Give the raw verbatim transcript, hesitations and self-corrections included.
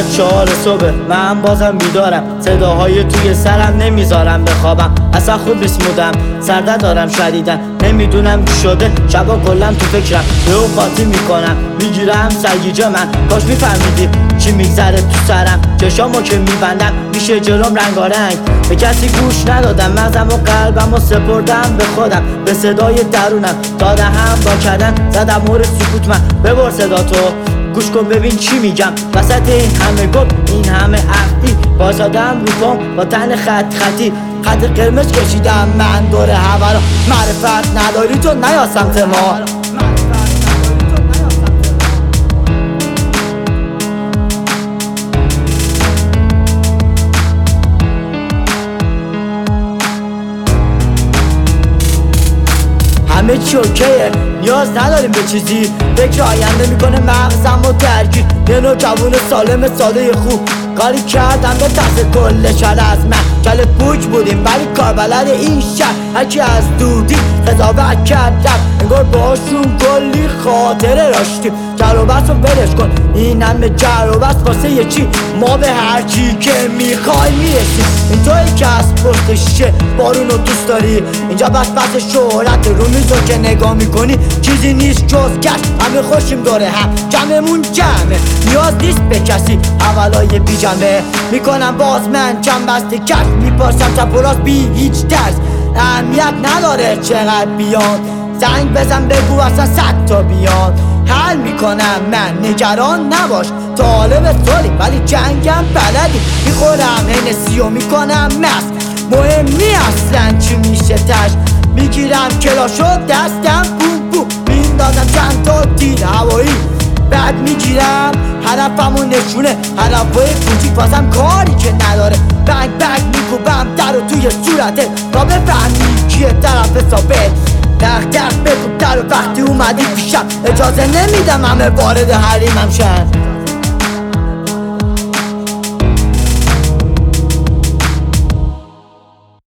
ساعت چهار صبح من بازم بیدارم، صداهای توی سرم نمیذارم بخوابم. اصلا خوب نیست مودم، سرده دارم شدیدن، نمیدونم چی شده، شبا کلم تو فکرم. یهو قاطی میکنم میگیرم سرگیجه من، کاش میفهمیدی چی میگذره تو سرم. چشامو که میبندم میشه جلوم رنگارنگ، به کسی گوش ندادم، مغزم و قلبم و سپردم به خودم، به صدای درونم داده هم با کردن زدم مورد سکوت. من ببر صدا تو گوش کن ببین چی میگم، وسط این همه گفت این همه عقلی بازادم رو پام با تن خط خطی، خط قرمز کشیدم من دور هوا رو. معرفت نداری تو نیا سمت ما، همه چی اوکیه نیاز نداریم به چیزی، فکر آینده میکنه مغزم و درگیر. یه نوع جوون سالم ساده خوب کاری کردم به دست کل شهر از من. کل پوچ بودیم ولی کاربلد این شهر، هرکی از دودی قضاوت کردم انگار باشون کلی خاطره داشتیم. جر و بس رو برش کن این همه جر و بس واسه یه چی، ما به هرچی که میخوای میرسیم. این توی که از پشتشه بارون رو دوست داری، اینجا بس بس شهرت رو میزو که نگاه میکنی چیزی نیست جز کش. همه خوشیم داره هم جمعمون جمعه، نیاز نیست به کسی اولای بی جمعه. میکنم باز من جمع بسته کش، میپارسم چپ و راست بی هیچ ترس، اهمیت نداره چقدر بیان. زنگ بزن بگو اصلا صد تا بیان، حل میکنم من نگران نباش. طالب سالی ولی جنگم بلدی، میخورم هنسی و میکنم مست، مهم نی اصلا چی میشه تش. میگیرم کلاشو دستم بوم بوم، میندازم چند تا تیر هوایی، بعد میگیرم هدفمو نشونه هدفای کوچیک واسم کاری که نداره. بنگ بنگ میکوبم در و توی صورته تا بفهمی کیه طرف ثابت. دق دق بکوب در و وقتی اومدی پیشم اجازه نمیدم همه وارد حریمم شن.